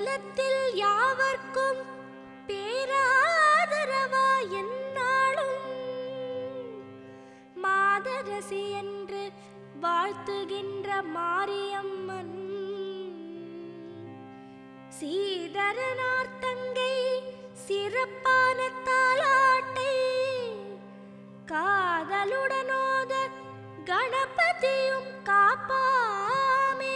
உலகத்தில் யாவர்க்கும் பேராதரவா என்னாலும் மாதரசி என்று வாழ்த்துகின்ற மாரியம்மன் சீதரனார் தங்கை சிறப்பான தாலாட்டை காதலுடனோத கணபதியும் காப்பாமே.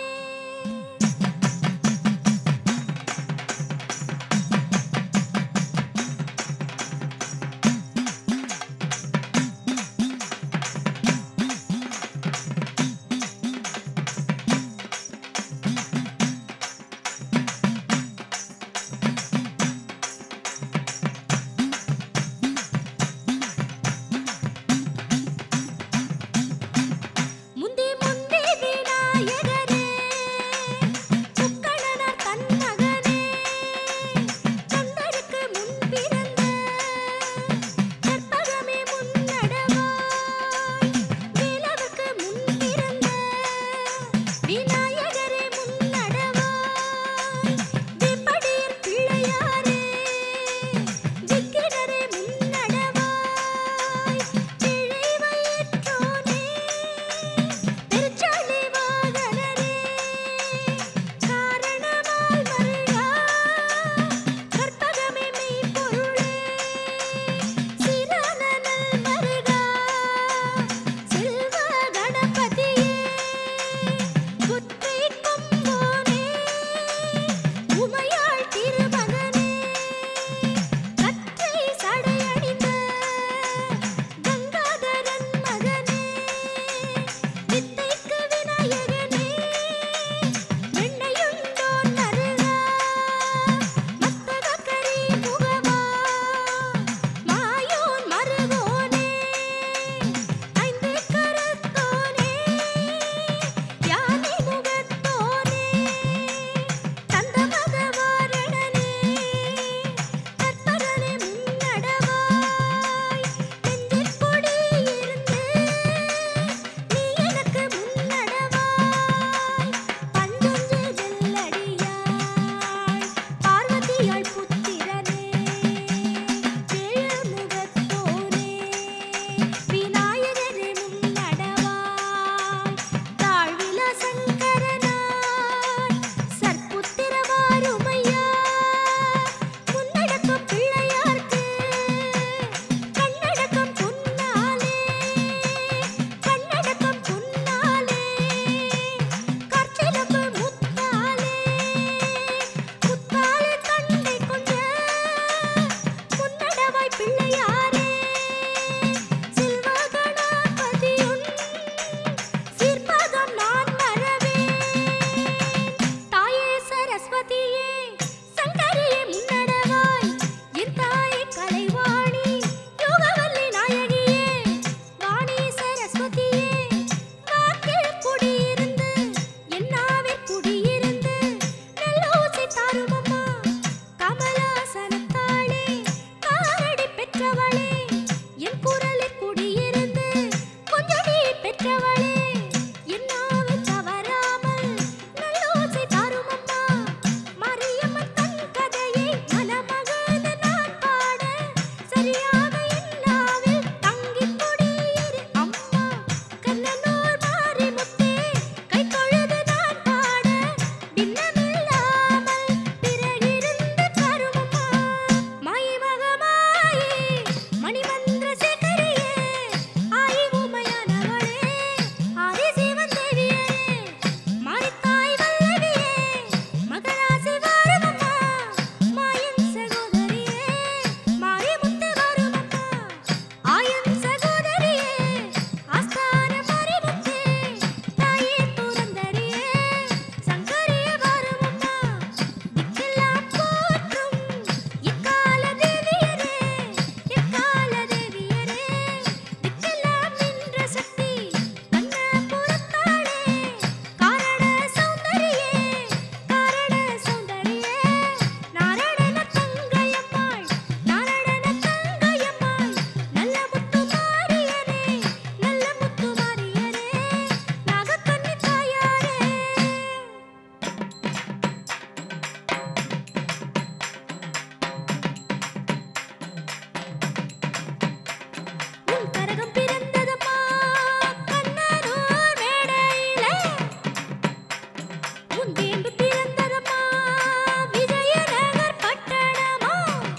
உன் வேம்பு பிறந்ததம்மா விஜயநகர் பட்டணமா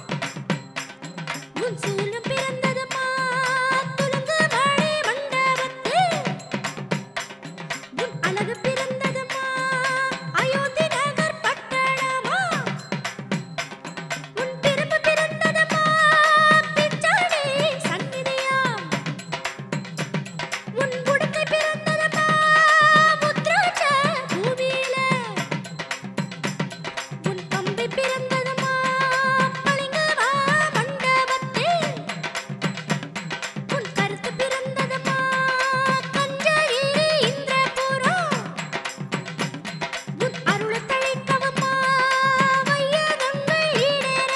உன் சூலம் பிறந்ததம்மா துலுங்குமணி மண்டபத்தில் உன் அழகு பிறந்ததம்மா அயோத்தி நகர் பட்டணமா உன் பிறப்பு பிறந்ததம்மா பிச்சாடி சந்நிதியாம் உன் உடுக்கை பிறந்ததம்மா முத்ராட்ச பூமியில உன் தம்பி பிறந்ததம்மா பளிங்குமா மண்டபத்தில் உன் கருத்து பிறந்ததம்மா கஞ்சகிரி இந்திரபுரம் உன் அருளத் தழைக்கவம்மா வையகங்கள் ஈடேற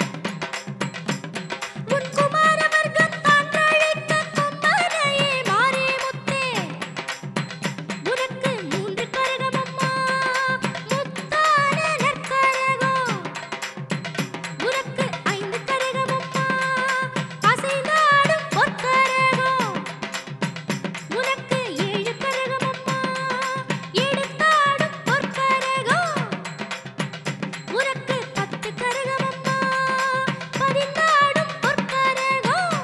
உன் குமார வர்க்கம் தான்றழைக்க கொம்பனையே மாரிமுத்தே உனக்கு 3 கரகமம்மா முத்தான நற்கரகம் உனக்கு 5 கரகமம்மா அசைந்தாடும் பொற்கரகம் உனக்கு 7 கரகமம்மா எடுத்தாடும் பொற்கரகம் உனக்கு 10 கரகமம்மா பதிந்தாடும் பொற்கரகம்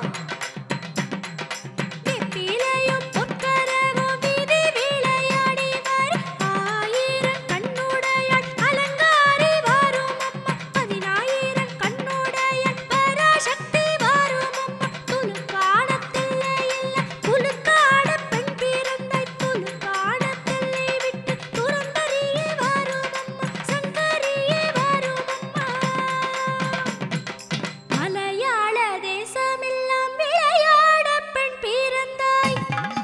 வெற்றிலையும் பொற்கரகம் வீதி விளையாடி வரும் 1000 கண்ணுடையாள் அலங்காரி வரும் அம்மா 10000 கண்ணுடையாள் பராசக்தி வரும் அம்மா துலுக்காணத்தில்லை இல்ல துலுக்காட பெண் பிறந்தாய் துலுக்காணத்தில்லை விட்டு துறந்தறியே வரும் அம்மா சங்கரியே வரும் அம்மா மலையாள தேசமெல்லாம் விளையாட பெண் பிறந்தாய்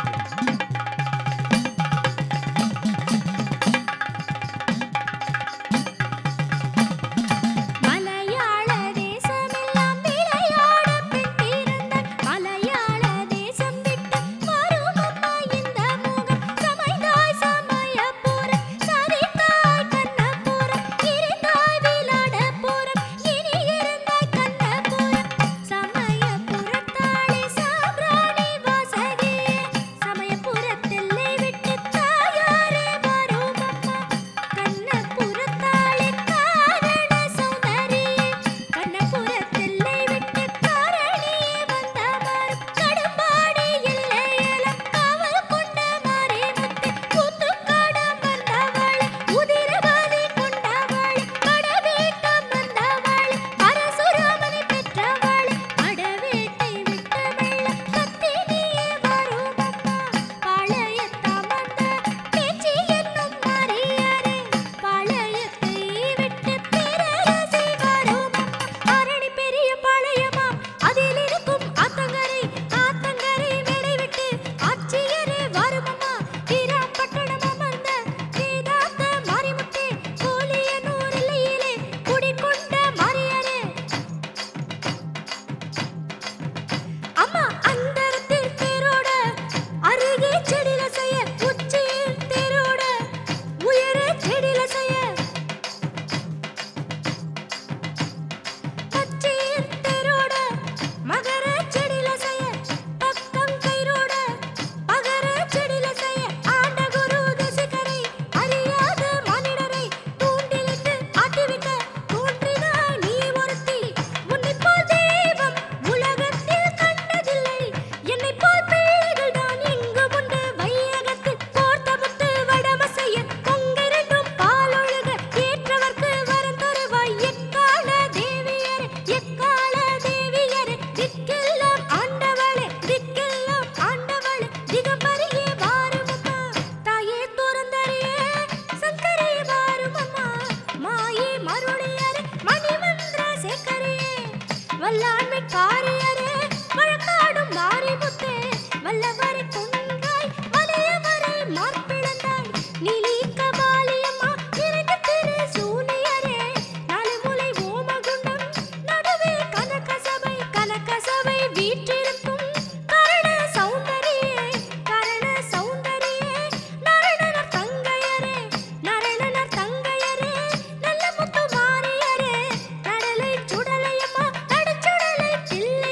மலையாள தேசமெல்லாம் விளையாட பெண் பிறந்தாய் மலையாள தேசம் விட்டு வரும் அம்மா இந்த முகம் சமைந்தாய் சமயபுரம் சரித்தாய் கண்ணபுரம் இருந்தாய் விளாடபுரம் இனி இருந்தாய் கண்ணபுரம் சமயபுரத்தாளே சாம்பிராணி வாசகியே சமயபுரத்தெல்லை விட்டு தாயாரே வரும் அம்மா கண்ணபுரத்தாளே காரண சௌந்தரியே கண்ணபுரத்தெல்லை விட்டு காரணியே வந்த மரம் கடும்பாடி எல்லையெல்லாம் காவல் கொண்ட மாரிமுத்தே கூத்துக்காடம் வந்தவளே உதிரபாதி கொண்டவளே படவேட்டம் வந்தவளே பரசுராமனை பெற்றவளே அடவேட்டை விட்டு வெள்ள கத்தி நீயே வரும் அம்மா பாளையத்தமர்ந்த பேச்சி என்னும் மாரியரே பாளையத்தை விட்டு பேரரசி வரும் அம்மா அரணி பெரிய பாளையமாம் அதில் இருக்கும் ஆத்தங்கரை மேடை விட்டு ஆட்சியரே வரும் அம்மா வீராம்பட்டணம் அமர்ந்த வேதாந்த மாரிமுத்தே கோலியனூர் எல்லையிலே குடிகொண்ட மாரியரே அம்மா அந்தரத்தில் தேரோட அருகே செடில செய்ய உச்சியில் தேரோட உயர செடில செய்ய பச்சையில் தேரோட மகர செடில செய்ய பக்கம் கயிரோட பகர செடில செய்ய ஆண்ட குரு தசிகரை அறியாத மானிடரை தூண்டிலிட்டு ஆட்டிவிட்ட தோன்றினாய் நீ ஒருத்தி உன்னைப் போல் தெய்வம் உலகத்தில் கண்டதில்லை என்னைப் போல் பிள்ளைகள் தான் இங்கு உண்டு வையகத்தில் கோர்த்த முத்து வடமசைய பொங்கிரண்டும் பாலொழுக ஏற்றவர்க்கு வரம் தருவாய் எக்கால தேவியரே திக்கெல்லாம் ஆண்டவளே திகம்பரியே வாரும் அம்மா தாயே துறந்தறியே சங்கரியே வாரும் அம்மா மாயே மருளியரே மணிமந்திர சேகரியே வல்லாண்மை காரியரே வழக்காடும் மாரிமுத்தே வல்லவரை கொண்டாய் வலியவரை மார்பிளந்தாய் நீலி கபாலியம்மா நிறைந்த திரு சூனியரே நாலு முலை ஓமகுண்டம் நடுவே கனகசபை வீற்றிருக்கும் கரண சௌந்தரியே நரணனர் தங்கையரே நல்ல முத்து மாரியரே நடலை சுடலையம்மா நடுச்சுடலை தில்லை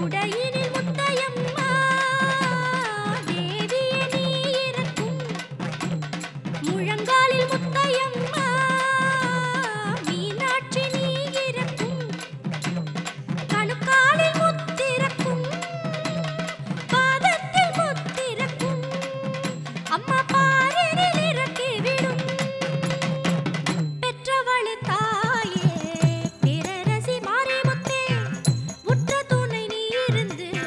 உடையினில் முத்தையம்மா தேவியே நீ இருக்கும் முழங்காலில் முத்தையம்மா மீனாட்சி நீ இருக்கும் கணுக்காலில் முத்திருக்கும் பாதத்தில் முத்திருக்கும் அம்மா பாரினில் இறக்கி விடும் பெற்றவளே தாயே பேரரசி மாரிமுத்தே உற்ற துணை நீ இருந்து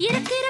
இறக்கிற